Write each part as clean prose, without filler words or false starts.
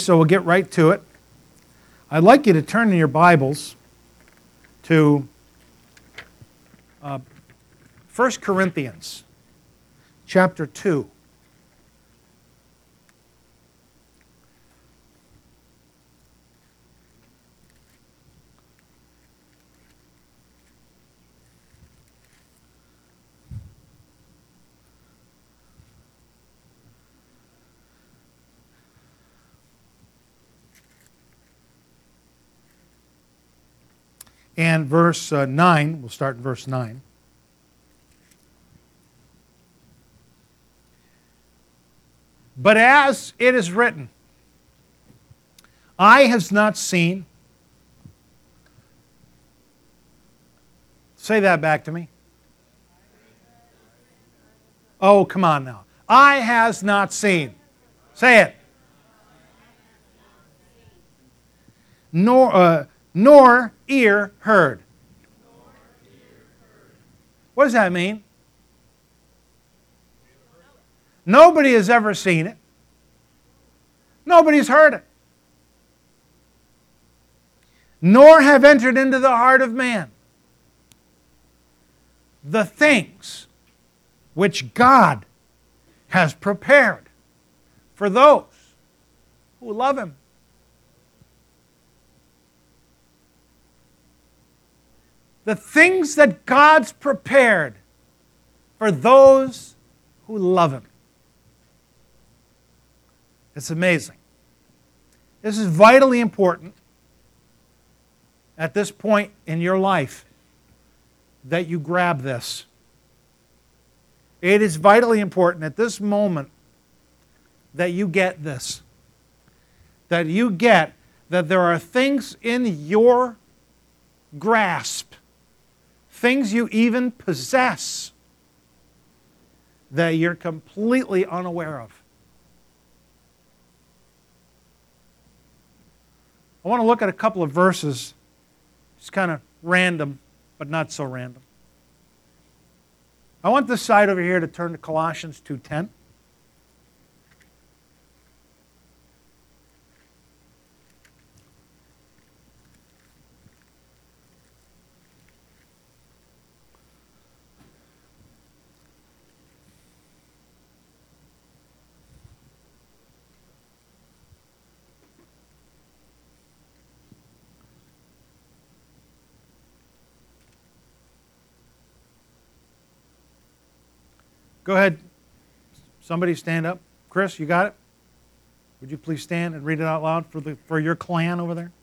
So we'll get right to it. I'd like you to turn in your Bibles to 1 Corinthians chapter 2. And verse 9, we'll start in verse 9. But as it is written, eye has not seen. Say that back to me. Oh, come on now. Eye has not seen. Say it. Nor ear heard. What does that mean? Nobody has ever seen it. Nobody's heard it. Nor have entered into the heart of man the things which God has prepared for those who love Him. The things that God's prepared for those who love Him. It's amazing. This is vitally important at this point in your life that you grab this. It is vitally important at this moment that you get this. That you get that there are things in your grasp, things you even possess, that you're completely unaware of. I want to look at a couple of verses. It's kind of random, but not so random. I want this side over here to turn to Colossians 2:10. Go ahead. Somebody stand up. Chris, you got it? Would you please stand and read it out loud for your clan over there?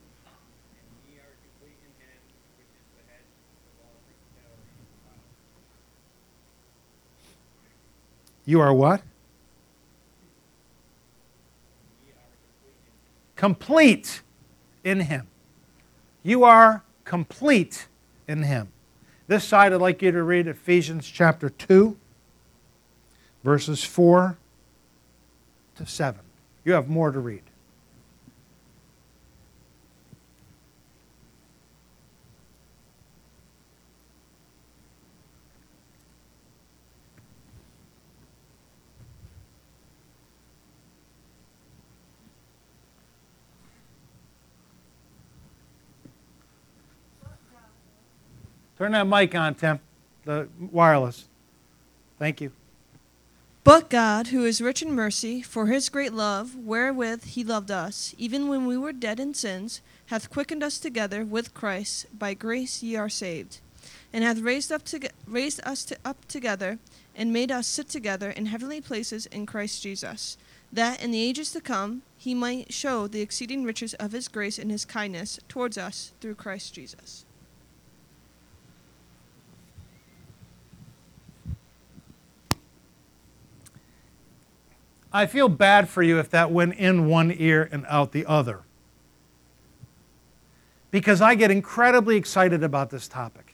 You are what? Complete in Him. You are complete in Him. This side, I'd like you to read Ephesians chapter 2. Verses 4 to 7. You have more to read. Turn that mic on, Tim. The wireless. Thank you. But God, who is rich in mercy, for His great love, wherewith He loved us, even when we were dead in sins, hath quickened us together with Christ. By grace ye are saved, and hath raised us up together, and made us sit together in heavenly places in Christ Jesus, that in the ages to come He might show the exceeding riches of His grace and His kindness towards us through Christ Jesus. I feel bad for you if that went in one ear and out the other, because I get incredibly excited about this topic.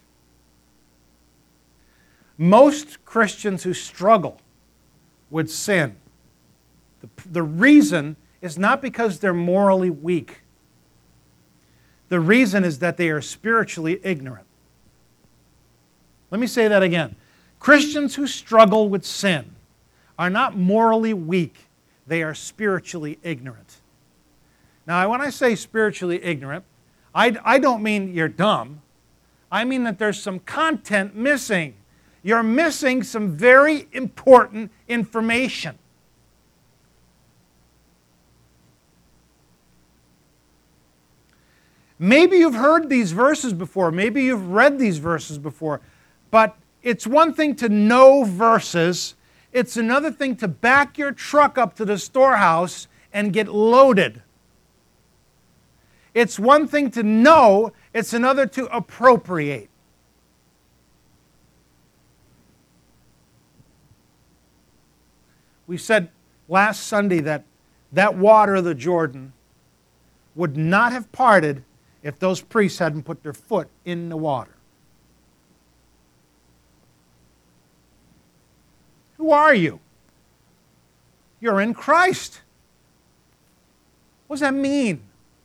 Most Christians who struggle with sin, the reason is not because they're morally weak. The reason is that they are spiritually ignorant. Let me say that again. Christians who struggle with sin are not morally weak. They are spiritually ignorant. Now, when I say spiritually ignorant, I don't mean you're dumb. I mean that there's some content missing. You're missing some very important information. Maybe you've heard these verses before. Maybe you've read these verses before. But it's one thing to know verses. It's another thing to back your truck up to the storehouse and get loaded. It's one thing to know. It's another to appropriate. We said last Sunday that that water of the Jordan would not have parted if those priests hadn't put their foot in the water. Who are you? You're in Christ. What does that mean?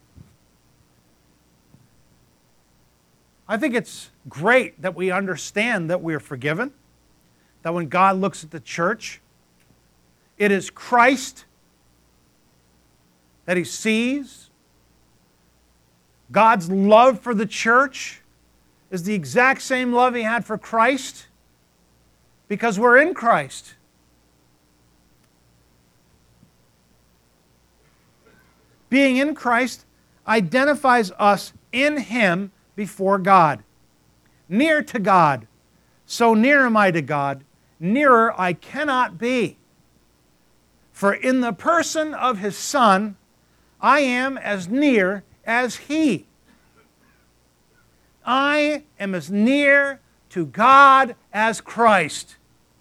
I think it's great that we understand that we are forgiven, that when God looks at the church, it is Christ that He sees. God's love for the church is the exact same love He had for Christ because we're in Christ. Being in Christ identifies us in Him before God. Near to God. So near am I to God, nearer I cannot be. For in the person of His Son, I am as near as He. I am as near to God as Christ.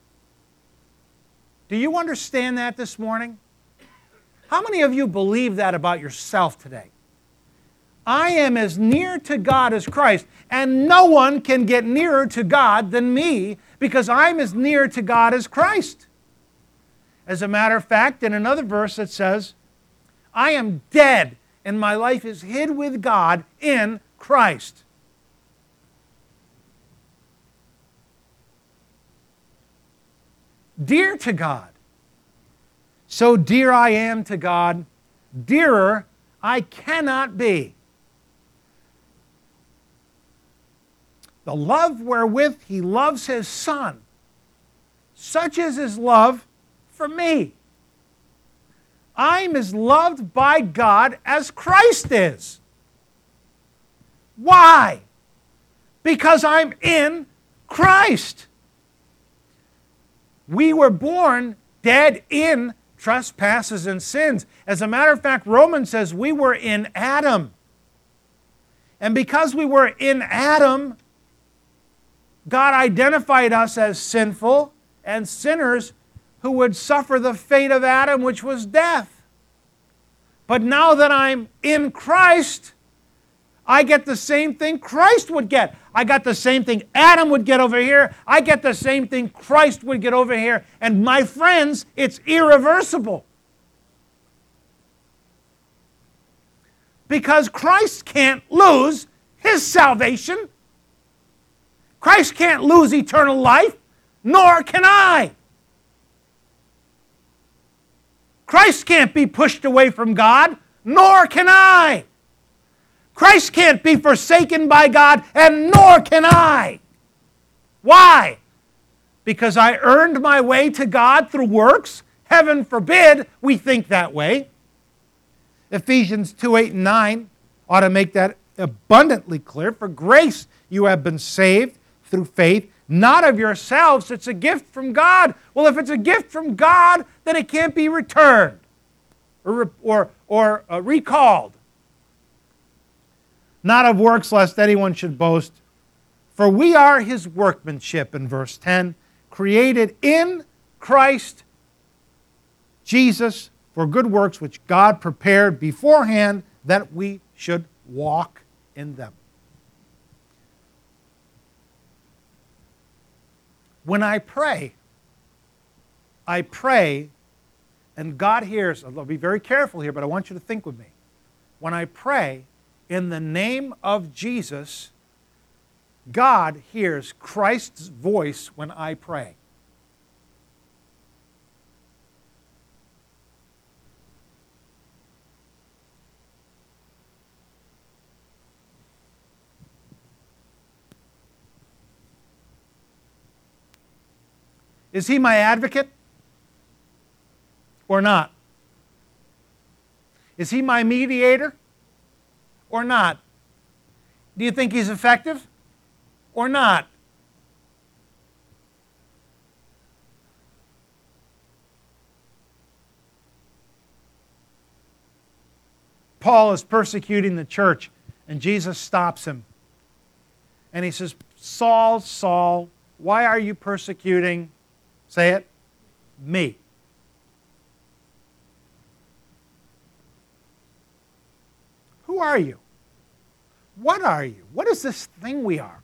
Do you understand that this morning? How many of you believe that about yourself today? I am as near to God as Christ, and no one can get nearer to God than me because I'm as near to God as Christ. As a matter of fact, in another verse it says, I am dead and my life is hid with God in Christ. Dear to God. So dear I am to God, dearer I cannot be. The love wherewith He loves His Son, such is His love for me. I'm as loved by God as Christ is. Why? Because I'm in Christ. We were born dead in trespasses and sins. As a matter of fact, Romans says we were in Adam. And because we were in Adam, God identified us as sinful and sinners who would suffer the fate of Adam, which was death. But now that I'm in Christ, I get the same thing Christ would get. I got the same thing Adam would get over here. I get the same thing Christ would get over here. And my friends, it's irreversible. Because Christ can't lose His salvation. Christ can't lose eternal life, nor can I. Christ can't be pushed away from God, nor can I. Christ can't be forsaken by God, and nor can I. Why? Because I earned my way to God through works? Heaven forbid we think that way. Ephesians 2, 8, and 9 ought to make that abundantly clear. For grace you have been saved through faith, not of yourselves. It's a gift from God. Well, if it's a gift from God, then it can't be returned or recalled. Not of works, lest anyone should boast. For we are His workmanship, in verse 10, created in Christ Jesus for good works which God prepared beforehand that we should walk in them. When I pray, and God hears. I'll be very careful here, but I want you to think with me. When I pray in the name of Jesus, God hears Christ's voice when I pray. Is he my advocate or not? Is he my mediator or not? Do you think he's effective or not? Paul is persecuting the church, and Jesus stops him. And he says, Saul, Saul, why are you persecuting, say it, me? Who are you? What are you? What is this thing we are?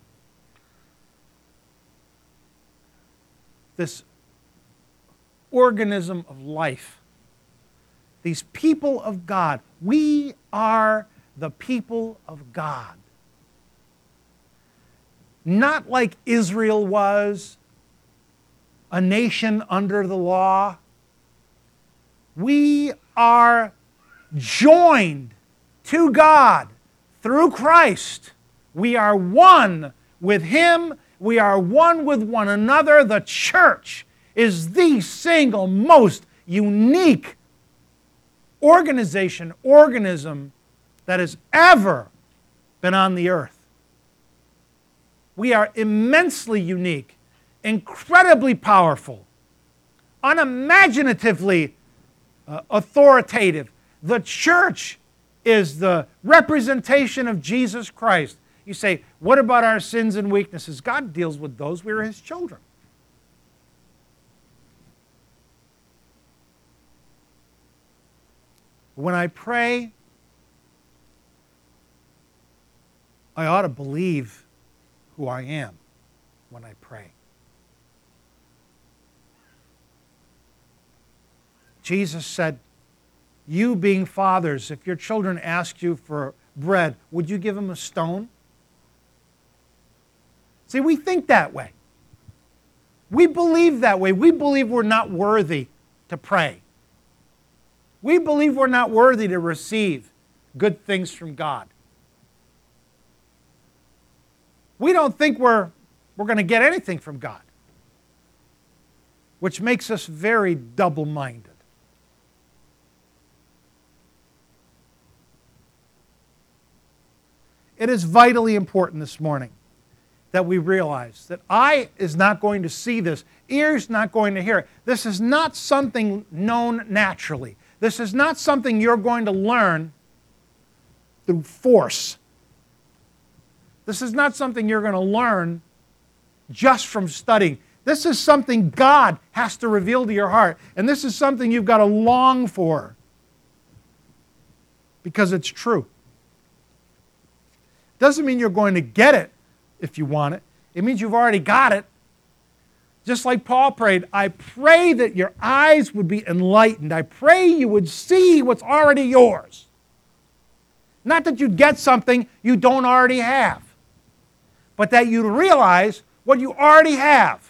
This organism of life. These people of God. We are the people of God. Not like Israel was, a nation under the law. We are joined to God through Christ. We are one with Him. We are one with one another. The church is the single most unique organism that has ever been on the earth. We are immensely unique, incredibly powerful, unimaginatively authoritative. The church is the representation of Jesus Christ. You say, what about our sins and weaknesses? God deals with those. We're His children. When I pray, I ought to believe who I am when I pray. Jesus said, you being fathers, if your children ask you for bread, would you give them a stone? See, we think that way. We believe that way. We believe we're not worthy to pray. We believe we're not worthy to receive good things from God. We don't think we're going to get anything from God, which makes us very double-minded. It is vitally important this morning that we realize that eye is not going to see this, ear is not going to hear it. This is not something known naturally. This is not something you're going to learn through force. This is not something you're going to learn just from studying. This is something God has to reveal to your heart. And this is something you've got to long for because it's true. Doesn't mean you're going to get it if you want it. It means you've already got it. Just like Paul prayed, I pray that your eyes would be enlightened. I pray you would see what's already yours. Not that you'd get something you don't already have, but that you'd realize what you already have.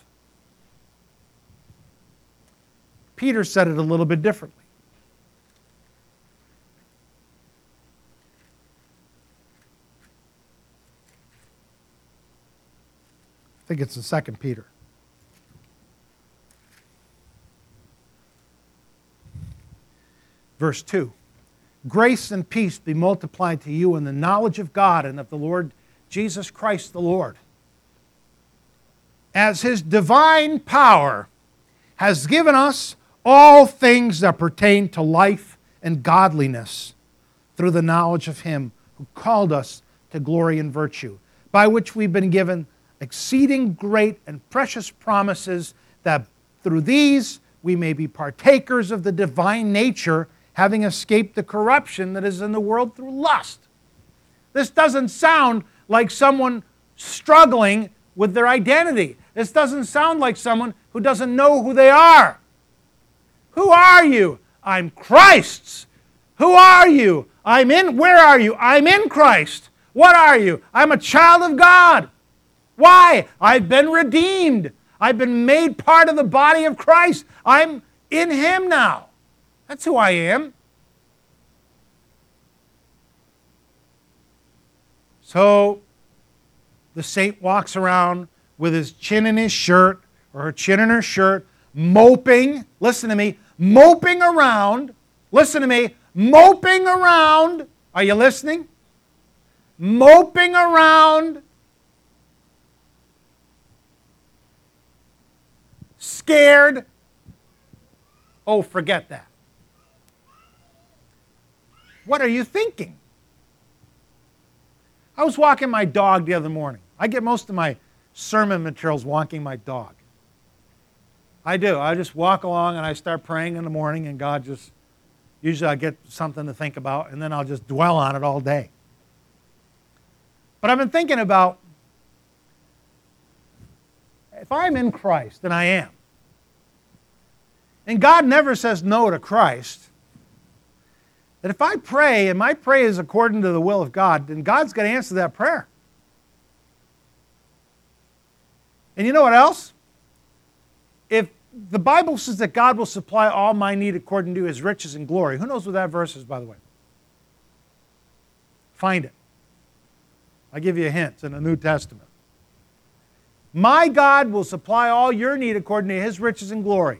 Peter said it a little bit differently. I think it's the 2 Peter. Verse 2. Grace and peace be multiplied to you in the knowledge of God and of the Lord Jesus Christ the Lord. As His divine power has given us all things that pertain to life and godliness through the knowledge of Him who called us to glory and virtue, by which we've been given exceeding great and precious promises, that through these we may be partakers of the divine nature, having escaped the corruption that is in the world through lust. This doesn't sound like someone struggling with their identity. This doesn't sound like someone who doesn't know who they are. Who are you? I'm Christ's. Who are you? Where are you? I'm in Christ. What are you? I'm a child of God. Why? I've been redeemed. I've been made part of the body of Christ. I'm in Him now. That's who I am. So the saint walks around with his chin in his shirt, or her chin in her shirt, moping, listen to me, moping around, listen to me, moping around, are you listening? Moping around, scared. Oh, forget that. What are you thinking? I was walking my dog the other morning. I get most of my sermon materials walking my dog. I do. I just walk along and I start praying in the morning, and God just, usually I get something to think about, and then I'll just dwell on it all day. But I've been thinking about, if I'm in Christ, and I am, and God never says no to Christ, that if I pray, and my prayer is according to the will of God, then God's going to answer that prayer. And you know what else? If the Bible says that God will supply all my need according to His riches and glory, who knows what that verse is, by the way? Find it. I'll give you a hint. It's in the New Testament. My God will supply all your need according to His riches and glory.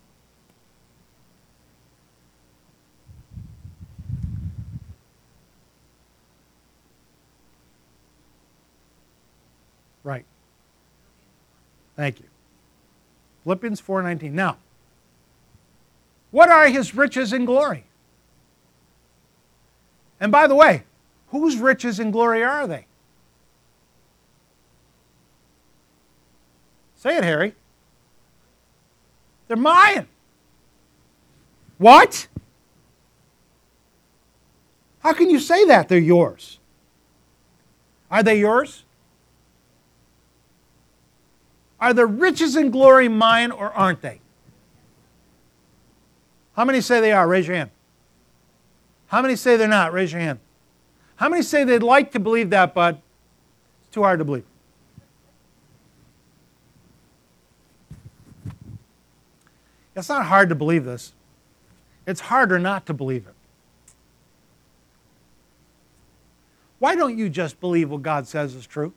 Right. Thank you. Philippians 4:19. Now, what are His riches and glory? And by the way, whose riches and glory are they? Say it, Harry. They're mine. What? How can you say that? They're yours. Are they yours? Are the riches and glory mine or aren't they? How many say they are? Raise your hand. How many say they're not? Raise your hand. How many say they'd like to believe that, but it's too hard to believe? It's not hard to believe this. It's harder not to believe it. Why don't you just believe what God says is true?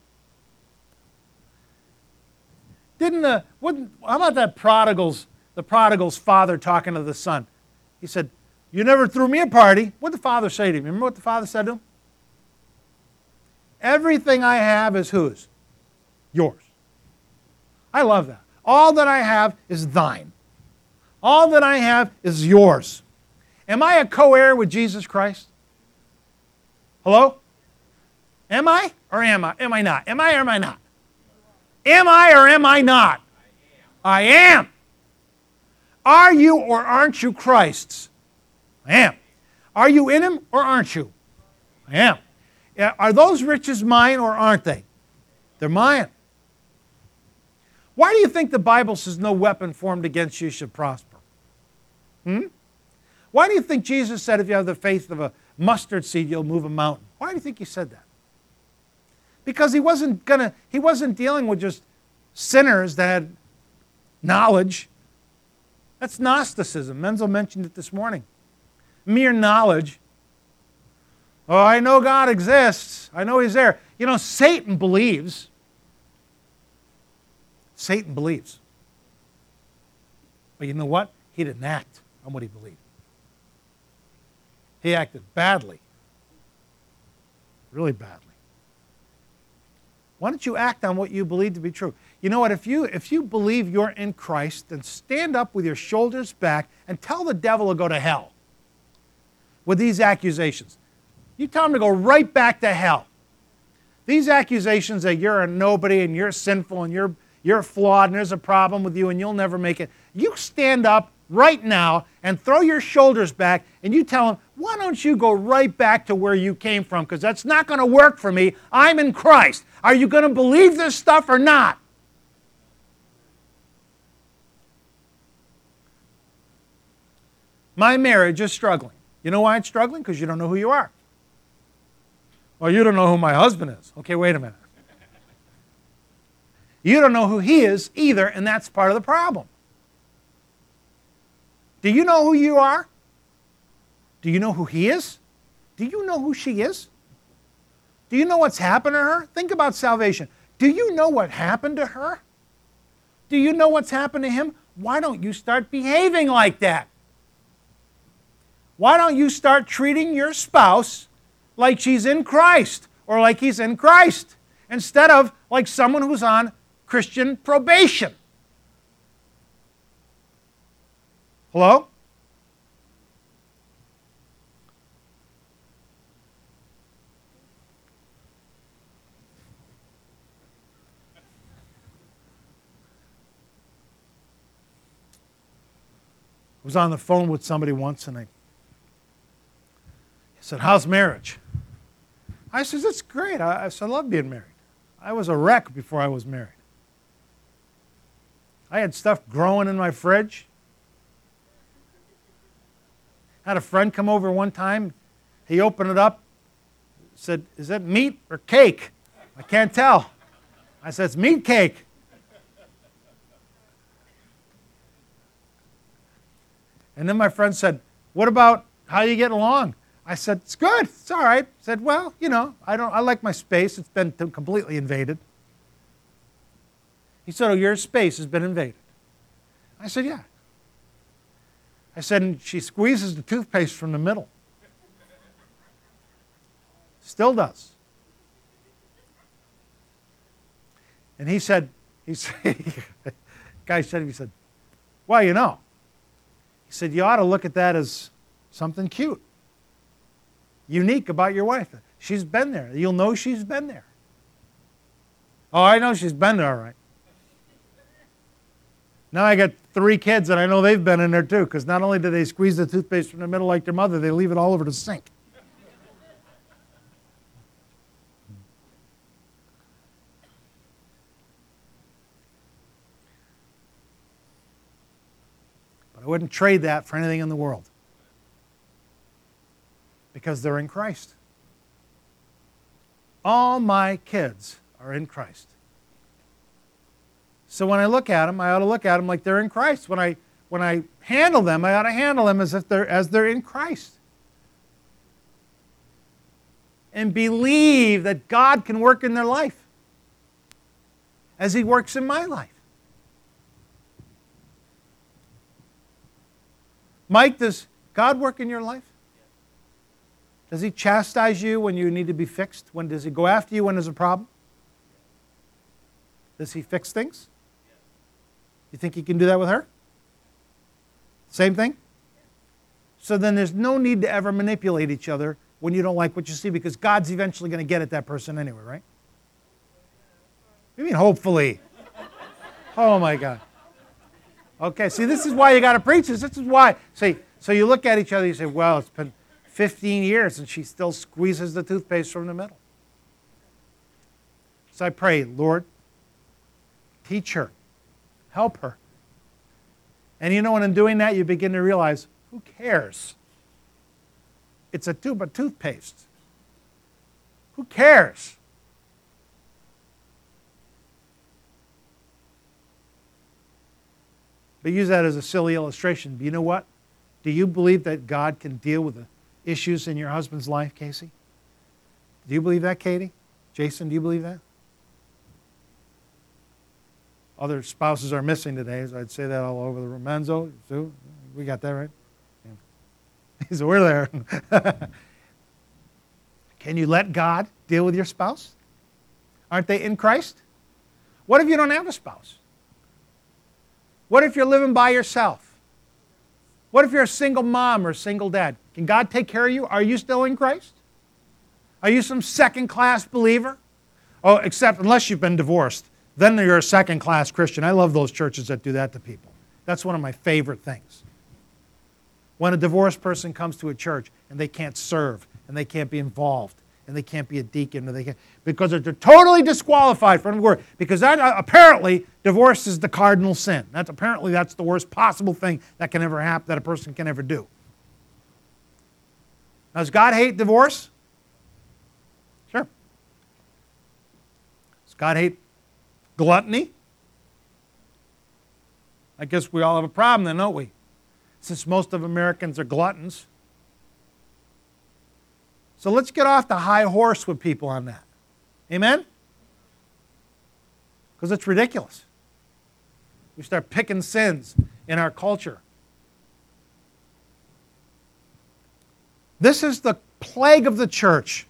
How about the prodigal's father talking to the son? He said, "You never threw me a party." What did the father say to him? Remember what the father said to him? "Everything I have is whose? Yours." I love that. All that I have is thine. All that I have is yours. Am I a co-heir with Jesus Christ? Hello? Am I or am I? Am I not? Am I or am I not? Am I or am I not? I am. Are you or aren't you Christ's? I am. Are you in Him or aren't you? I am. Are those riches mine or aren't they? They're mine. Why do you think the Bible says no weapon formed against you should prosper? Why do you think Jesus said if you have the faith of a mustard seed, you'll move a mountain? Why do you think He said that? Because He wasn't dealing with just sinners that had knowledge. That's Gnosticism. Menzel mentioned it this morning. Mere knowledge. Oh, I know God exists. I know He's there. You know, Satan believes. Satan believes. But you know what? He didn't act on what he believed. He acted badly. Really badly. Why don't you act on what you believe to be true? You know what? If you believe you're in Christ, then stand up with your shoulders back and tell the devil to go to hell with these accusations. You tell him to go right back to hell. These accusations that you're a nobody and you're sinful and you're flawed and there's a problem with you and you'll never make it. You stand up right now and throw your shoulders back and you tell him, why don't you go right back to where you came from? Because that's not going to work for me. I'm in Christ. Are you going to believe this stuff or not? My marriage is struggling. You know why it's struggling? Because you don't know who you are. Well, you don't know who my husband is. Okay, wait a minute. You don't know who he is either, and that's part of the problem. Do you know who you are? Do you know who he is? Do you know who she is? Do you know what's happened to her? Think about salvation. Do you know what happened to her? Do you know what's happened to him? Why don't you start behaving like that? Why don't you start treating your spouse like she's in Christ or like he's in Christ instead of like someone who's on Christian probation? Hello? I was on the phone with somebody once and I said, how's marriage? I said, it's great. I said, I love being married. I was a wreck before I was married. I had stuff growing in my fridge. Had a friend come over one time. He opened it up, said, is that meat or cake? I can't tell. I said, it's meat cake. And then my friend said, what about how you get along? I said, it's good. It's all right. I said, well, you know, I like my space. It's been completely invaded. He said, oh, your space has been invaded. I said, yeah. I said, and she squeezes the toothpaste from the middle. Still does. And he said, guy said, well, you know. He said, you ought to look at that as something cute, unique about your wife. She's been there. You'll know she's been there. Oh, I know she's been there, all right. Now I got 3 kids, and I know they've been in there too, because not only do they squeeze the toothpaste from the middle like their mother, they leave it all over the sink. But I wouldn't trade that for anything in the world, because they're in Christ. All my kids are in Christ. So when I look at them, I ought to look at them like they're in Christ. When I handle them, I ought to handle them as if they're in Christ. And believe that God can work in their life as He works in my life. Mike, does God work in your life? Does He chastise you when you need to be fixed? When does He go after you when there's a problem? Does He fix things? You think He can do that with her? Same thing? So then there's no need to ever manipulate each other when you don't like what you see, because God's eventually going to get at that person anyway, right? What do you mean, hopefully? Oh my God. Okay, see, this is why you got to preach this. This is why. See, so you look at each other, you say, well, it's been 15 years and she still squeezes the toothpaste from the middle. So I pray, Lord, teach her. Help her. And you know, when in doing that, you begin to realize, who cares? It's a tube of toothpaste. Who cares? But use that as a silly illustration. But you know what? Do you believe that God can deal with the issues in your husband's life, Casey? Do you believe that, Katie? Jason, do you believe that? Other spouses are missing today, so I'd say that all over the room. Menzo, Sue, we got that right? Yeah. So we're there. Can you let God deal with your spouse? Aren't they in Christ? What if you don't have a spouse? What if you're living by yourself? What if you're a single mom or a single dad? Can God take care of you? Are you still in Christ? Are you some second-class believer? Oh, except unless you've been divorced. Then you're a second-class Christian. I love those churches that do that to people. That's one of my favorite things. When a divorced person comes to a church and they can't serve and they can't be involved and they can't be a deacon, or they can't, because they're totally disqualified from the word. Because that, apparently divorce is the cardinal sin. That's the worst possible thing that can ever happen, that a person can ever do. Now, does God hate divorce? Sure. Does God hate gluttony? I guess we all have a problem then, don't we? Since most of Americans are gluttons. So let's get off the high horse with people on that. Amen? Because it's ridiculous. We start picking sins in our culture. This is the plague of the church.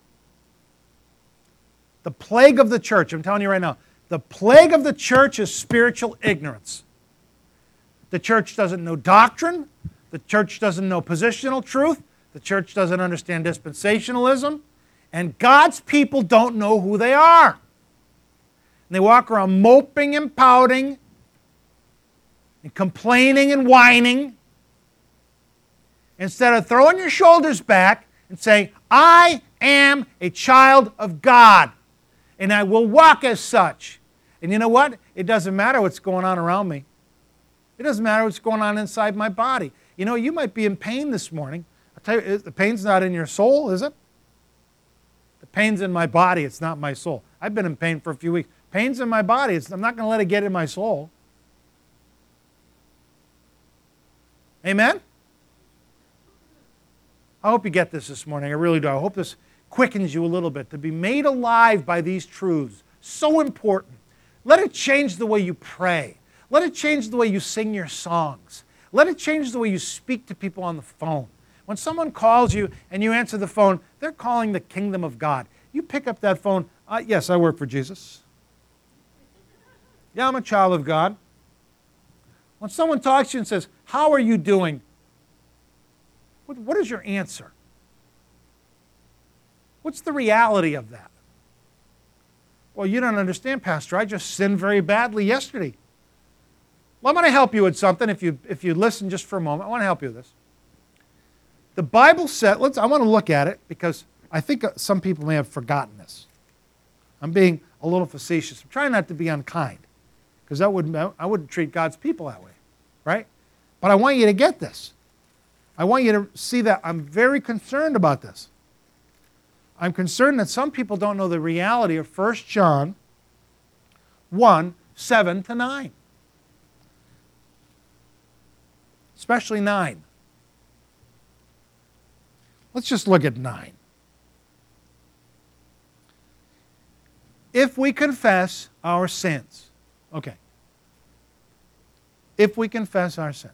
The plague of the church, I'm telling you right now, the plague of the church is spiritual ignorance. The church doesn't know doctrine. The church doesn't know positional truth. The church doesn't understand dispensationalism. And God's people don't know who they are. And they walk around moping and pouting and complaining and whining instead of throwing your shoulders back and saying, I am a child of God, and I will walk as such. And you know what? It doesn't matter what's going on around me. It doesn't matter what's going on inside my body. You know, you might be in pain this morning. I'll tell you, the pain's not in your soul, is it? The pain's in my body, it's not my soul. I've been in pain for a few weeks. Pain's in my body, I'm not going to let it get in my soul. Amen? I hope you get this morning. I really do. I hope this quickens you a little bit to be made alive by these truths. So important. Let it change the way you pray. Let it change the way you sing your songs. Let it change the way you speak to people on the phone. When someone calls you and you answer the phone, they're calling the kingdom of God. You pick up that phone, yes, I work for Jesus. Yeah, I'm a child of God. When someone talks to you and says, how are you doing? What is your answer? What's the reality of that? Well, you don't understand, Pastor. I just sinned very badly yesterday. Well, I'm going to help you with something if you listen just for a moment. I want to help you with this. The Bible said, I want to look at it because I think some people may have forgotten this. I'm being a little facetious. I'm trying not to be unkind because I wouldn't treat God's people that way, right? But I want you to get this. I want you to see that I'm very concerned about this. I'm concerned that some people don't know the reality of 1 John 1, 7 to 9. Especially 9. Let's just look at 9. If we confess our sins. Okay. If we confess our sins.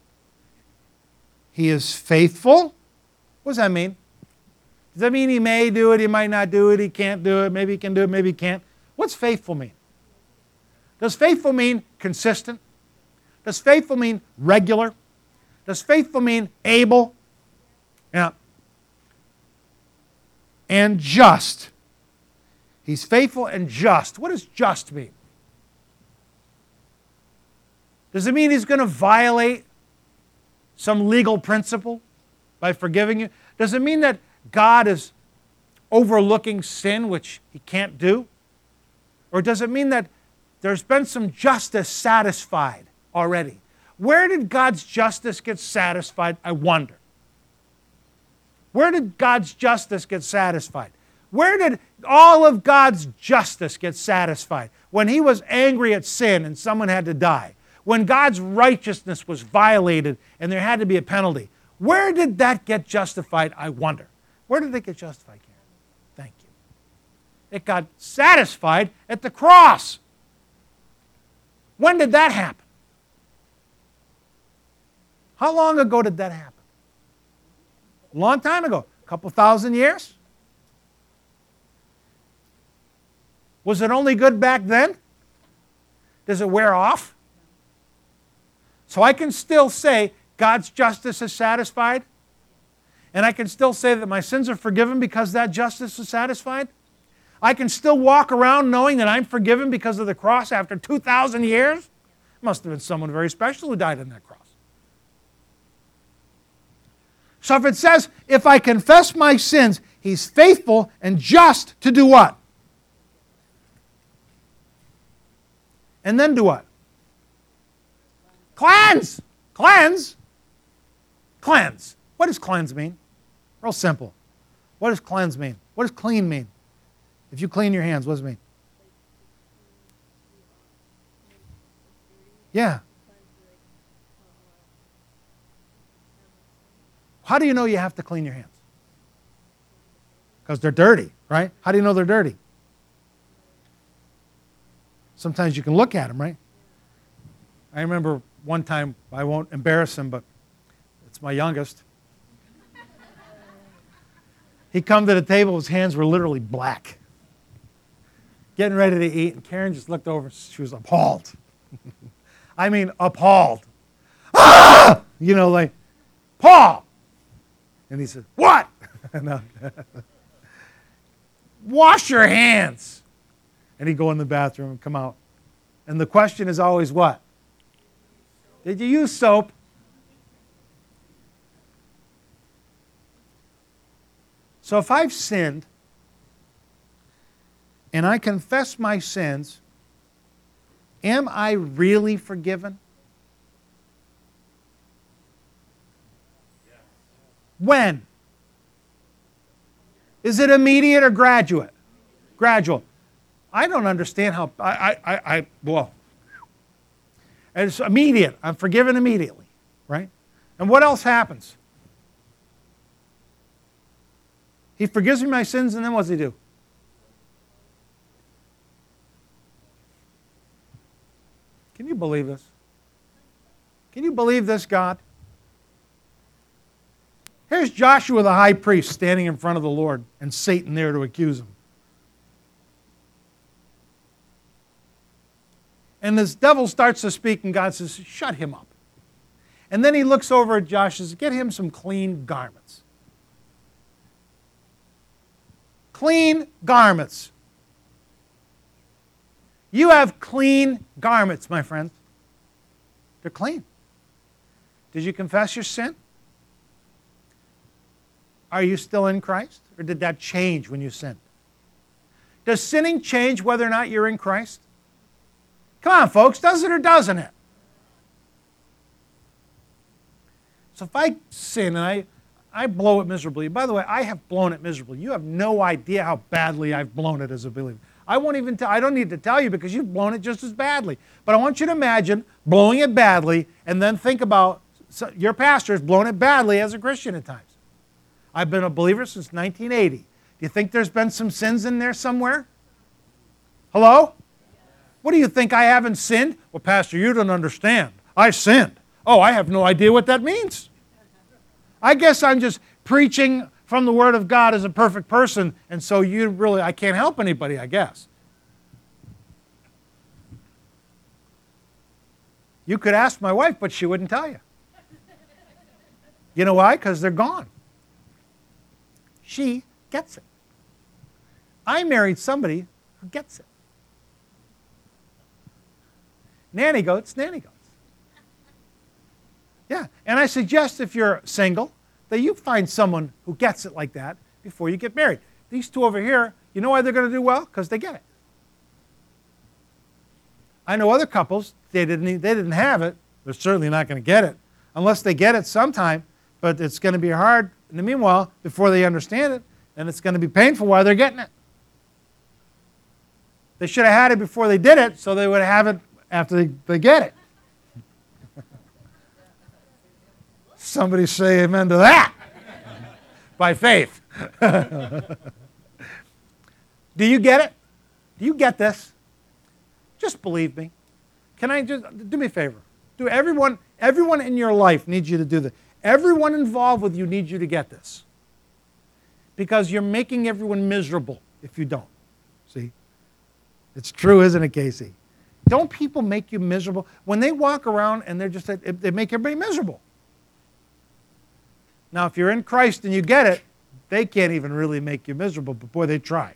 He is faithful. What does that mean? Does that mean he may do it, he might not do it, he can't do it, maybe he can do it, maybe he can't? What's faithful mean? Does faithful mean consistent? Does faithful mean regular? Does faithful mean able? Yeah. And just. He's faithful and just. What does just mean? Does it mean he's going to violate some legal principle by forgiving you? Does it mean that God is overlooking sin, which he can't do? Or does it mean that there's been some justice satisfied already? Where did God's justice get satisfied, I wonder? Where did God's justice get satisfied? Where did all of God's justice get satisfied? When he was angry at sin and someone had to die. When God's righteousness was violated and there had to be a penalty. Where did that get justified, I wonder? Where did it get justified, Karen? Thank you. It got satisfied at the cross. When did that happen? How long ago did that happen? A long time ago. A couple thousand years? Was it only good back then? Does it wear off? So I can still say God's justice is satisfied? And I can still say that my sins are forgiven because that justice is satisfied? I can still walk around knowing that I'm forgiven because of the cross after 2,000 years? Must have been someone very special who died on that cross. So if it says, if I confess my sins, he's faithful and just to do what? And then do what? Cleanse! Cleanse! Cleanse. What does cleanse mean? Real simple. What does cleanse mean? What does clean mean? If you clean your hands, what does it mean? Yeah. How do you know you have to clean your hands? Because they're dirty, right? How do you know they're dirty? Sometimes you can look at them, right? I remember one time, I won't embarrass him, but it's my youngest. He come to the table, his hands were literally black. Getting ready to eat, and Karen just looked over, she was appalled. I mean, appalled. Ah! You know, like, Paul! And he said, what? No. Wash your hands. And he'd go in the bathroom and come out. And the question is always what? Did you use soap? So if I've sinned and I confess my sins, am I really forgiven? When? Is it immediate or gradual? Gradual. I don't understand how, well, it's immediate. I'm forgiven immediately, right? And what else happens? He forgives me my sins, and then what does he do? Can you believe this? Can you believe this, God? Here's Joshua the high priest standing in front of the Lord, and Satan there to accuse him. And this devil starts to speak, and God says, shut him up. And then he looks over at Joshua and says, get him some clean garments. Clean garments. You have clean garments, my friends. They're clean. Did you confess your sin? Are you still in Christ? Or did that change when you sinned? Does sinning change whether or not you're in Christ? Come on, folks, does it or doesn't it? So if I sin and I blow it miserably, by the way, I have blown it miserably. You have no idea how badly I've blown it as a believer. I won't even tell, I don't need to tell you because you've blown it just as badly. But I want you to imagine blowing it badly and then think about your pastor has blown it badly as a Christian at times. I've been a believer since 1980. Do you think there's been some sins in there somewhere? Hello? What do you think, I haven't sinned? Well, Pastor, you don't understand. I sinned. Oh, I have no idea what that means. I guess I'm just preaching from the Word of God as a perfect person, and so I can't help anybody, I guess. You could ask my wife, but she wouldn't tell you. You know why? Because they're gone. She gets it. I married somebody who gets it. Nanny goats, nanny goats. Yeah, and I suggest if you're single that you find someone who gets it like that before you get married. These two over here, you know why they're going to do well? Because they get it. I know other couples, they didn't have it. They're certainly not going to get it unless they get it sometime, but it's going to be hard in the meanwhile before they understand it, and it's going to be painful while they're getting it. They should have had it before they did it so they would have it after they get it. Somebody say amen to that. By faith. Do you get it? Do you get this? Just believe me. Can I just, do me a favor. Everyone in your life needs you to do this. Everyone involved with you needs you to get this. Because you're making everyone miserable if you don't. See? It's true, isn't it, Casey? Don't people make you miserable? When they walk around and they make everybody miserable. Now, if you're in Christ and you get it, they can't even really make you miserable, but boy, they try.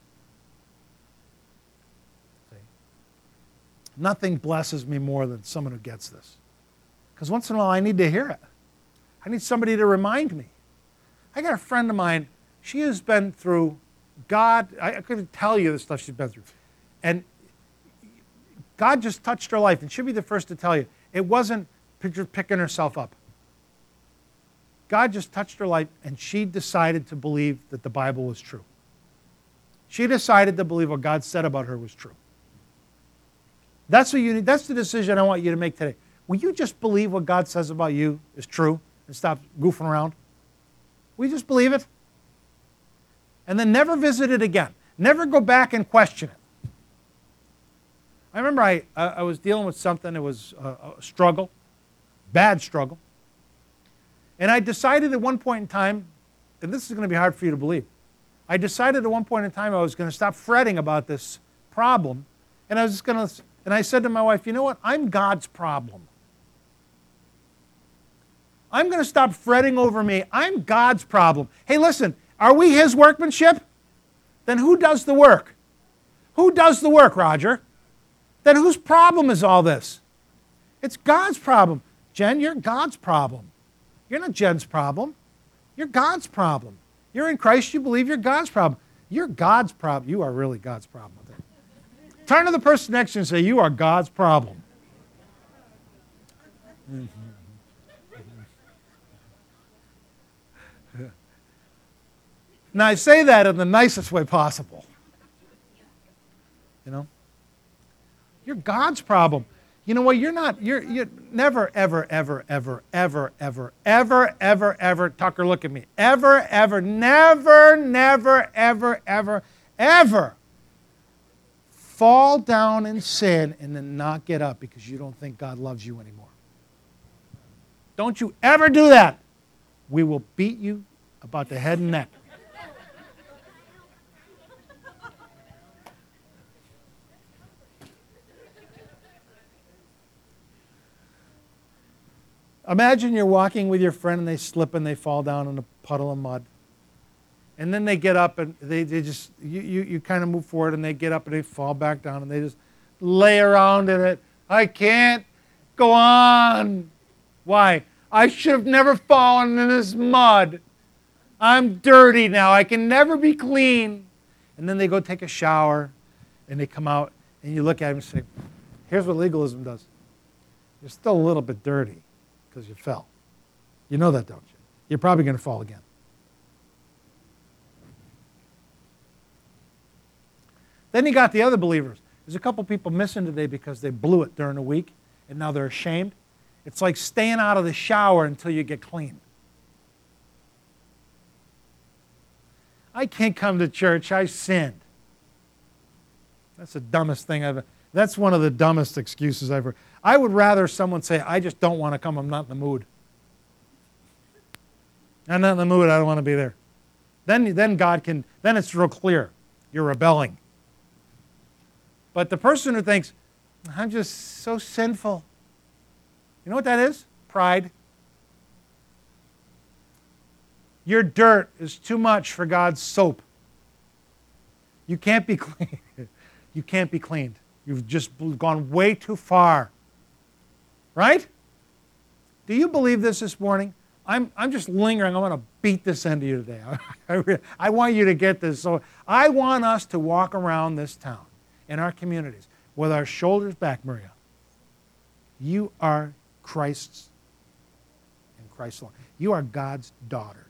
See? Nothing blesses me more than someone who gets this. Because once in a while, I need to hear it. I need somebody to remind me. I got a friend of mine, she has been through God, I couldn't tell you the stuff she's been through. And God just touched her life, and she'll be the first to tell you. It wasn't picking herself up. God just touched her life, and she decided to believe that the Bible was true. She decided to believe what God said about her was true. That's what you need. That's the decision I want you to make today. Will you just believe what God says about you is true and stop goofing around? Will you just believe it? And then never visit it again. Never go back and question it. I remember I was dealing with something. It was a struggle, bad struggle. And I decided at one point in time, and this is going to be hard for you to believe, I decided at one point in time I was going to stop fretting about this problem, and I said to my wife, you know what? I'm God's problem. I'm going to stop fretting over me. I'm God's problem. Hey, listen, are we His workmanship? Then who does the work? Who does the work, Roger? Then whose problem is all this? It's God's problem. Jen, you're God's problem. You're not Jen's problem. You're God's problem. You're in Christ, you believe you're God's problem. You're God's problem. You are really God's problem. Turn to the person next to you and say, you are God's problem. Now, I say that in the nicest way possible. You know? You're God's problem. You know what? You're never, ever, ever, ever, ever, ever, ever, ever, ever, Tucker, look at me. Ever, ever, never, never, ever, ever, ever fall down in sin and then not get up because you don't think God loves you anymore. Don't you ever do that. We will beat you about the head and neck. Imagine you're walking with your friend and they slip and they fall down in a puddle of mud. And then they get up and they just, you kind of move forward and they get up and they fall back down and they just lay around in it. I can't go on. Why? I should have never fallen in this mud. I'm dirty now. I can never be clean. And then they go take a shower and they come out and you look at them and say, here's what legalism does. You're still a little bit dirty because you fell. You know that, don't you? You're probably going to fall again. Then you got the other believers. There's a couple people missing today because they blew it during the week and now they're ashamed. It's like staying out of the shower until you get clean. I can't come to church. I sinned. That's the dumbest thing I've ever. That's one of the dumbest excuses I've heard. I would rather someone say, I just don't want to come. I'm not in the mood. I'm not in the mood. I don't want to be there. Then God can, then it's real clear. You're rebelling. But the person who thinks, I'm just so sinful. You know what that is? Pride. Your dirt is too much for God's soap. You can't be clean. You can't be cleaned. You've just gone way too far. Right? Do you believe this morning? I'm just lingering. I want to beat this into you today. I want you to get this. So I want us to walk around this town in our communities with our shoulders back, Maria. You are Christ's and Christ's alone. You are God's daughter.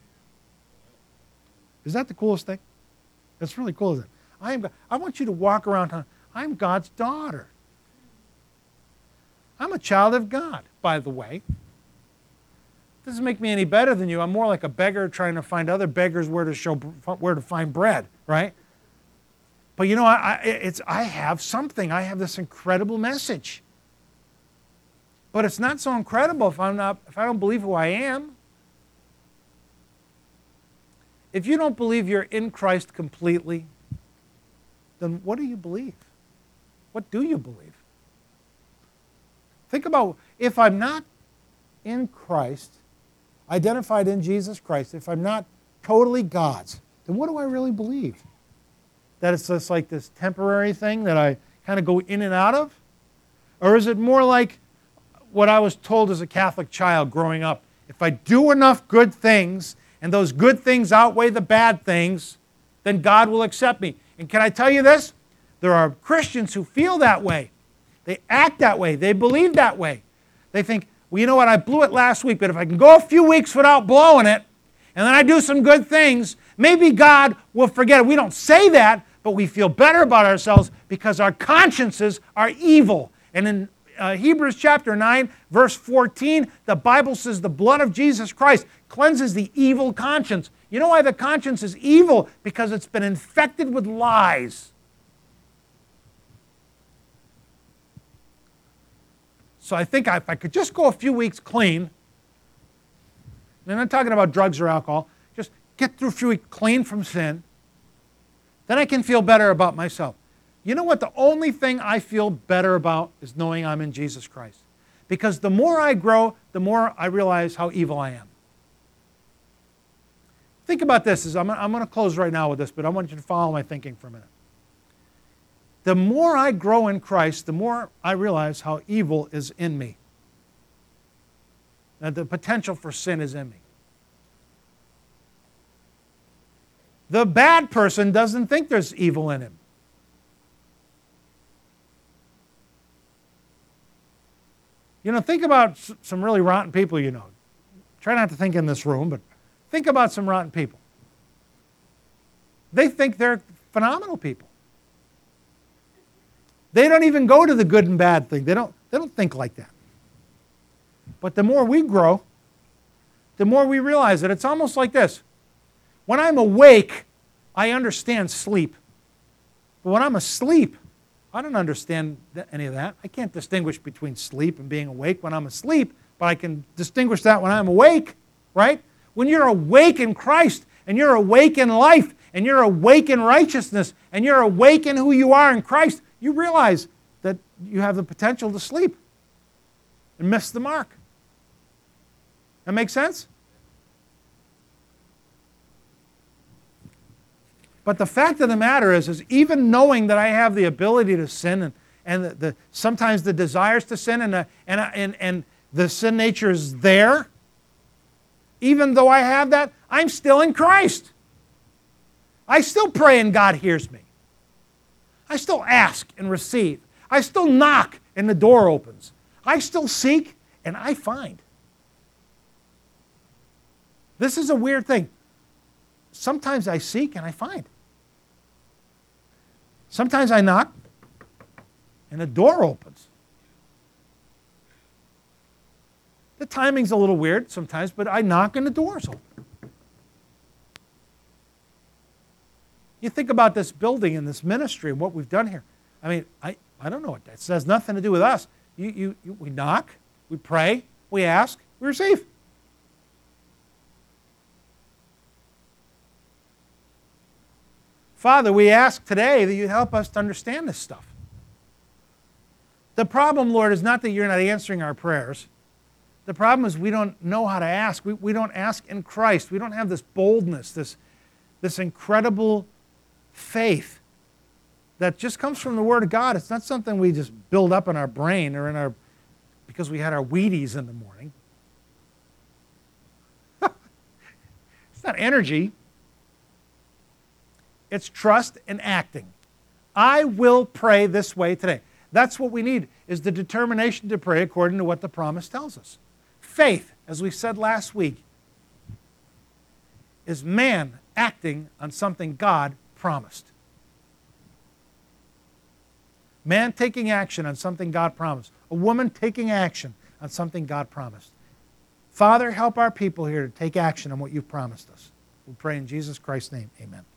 Is that the coolest thing? That's really cool, isn't it? I want you to walk around town. I'm God's daughter. I'm a child of God, by the way. Doesn't make me any better than you. I'm more like a beggar trying to find other beggars where to find bread, right? But you know, I have something. I have this incredible message. But it's not so incredible if I don't believe who I am. If you don't believe you're in Christ completely, then what do you believe? What do you believe? Think about, if I'm not in Christ, identified in Jesus Christ, if I'm not totally God's, then what do I really believe? That it's just like this temporary thing that I kind of go in and out of? Or is it more like what I was told as a Catholic child growing up? If I do enough good things, and those good things outweigh the bad things, then God will accept me. And can I tell you this? There are Christians who feel that way. They act that way. They believe that way. They think, well, you know what? I blew it last week, but if I can go a few weeks without blowing it, and then I do some good things, maybe God will forget it. We don't say that, but we feel better about ourselves because our consciences are evil. And in Hebrews chapter 9, verse 14, the Bible says the blood of Jesus Christ cleanses the evil conscience. You know why the conscience is evil? Because it's been infected with lies. So I think if I could just go a few weeks clean, and I'm not talking about drugs or alcohol, just get through a few weeks clean from sin, then I can feel better about myself. You know what? The only thing I feel better about is knowing I'm in Jesus Christ. Because the more I grow, the more I realize how evil I am. Think about this. I'm going to close right now with this, but I want you to follow my thinking for a minute. The more I grow in Christ, the more I realize how evil is in me. That the potential for sin is in me. The bad person doesn't think there's evil in him. You know, think about some really rotten people you know. Try not to think in this room, but think about some rotten people. They think they're phenomenal people. They don't even go to the good and bad thing. They don't think like that. But the more we grow, the more we realize that it's almost like this. When I'm awake, I understand sleep. But when I'm asleep, I don't understand any of that. I can't distinguish between sleep and being awake when I'm asleep, but I can distinguish that when I'm awake, right? When you're awake in Christ, and you're awake in life, and you're awake in righteousness, and you're awake in who you are in Christ, you realize that you have the potential to sleep and miss the mark. That make sense? But the fact of the matter is even knowing that I have the ability to sin and sometimes the desires to sin and the sin nature is there, even though I have that, I'm still in Christ. I still pray and God hears me. I still ask and receive. I still knock and the door opens. I still seek and I find. This is a weird thing. Sometimes I seek and I find. Sometimes I knock and the door opens. The timing's a little weird sometimes, but I knock and the door's open. You think about this building and this ministry and what we've done here. I mean, I don't know what that says. Nothing to do with us. We knock, we pray, we ask, we receive. Father, we ask today that you help us to understand this stuff. The problem, Lord, is not that you're not answering our prayers. The problem is we don't know how to ask. We don't ask in Christ. We don't have this boldness, this incredible faith that just comes from the Word of God. It's not something we just build up in our brain or because we had our Wheaties in the morning. It's not energy. It's trust and acting. I will pray this way today. That's what we need, is the determination to pray according to what the promise tells us. Faith, as we said last week, is man acting on something God promised. Man taking action on something God promised. A woman taking action on something God promised. Father, help our people here to take action on what you've promised us. We pray in Jesus Christ's name. Amen.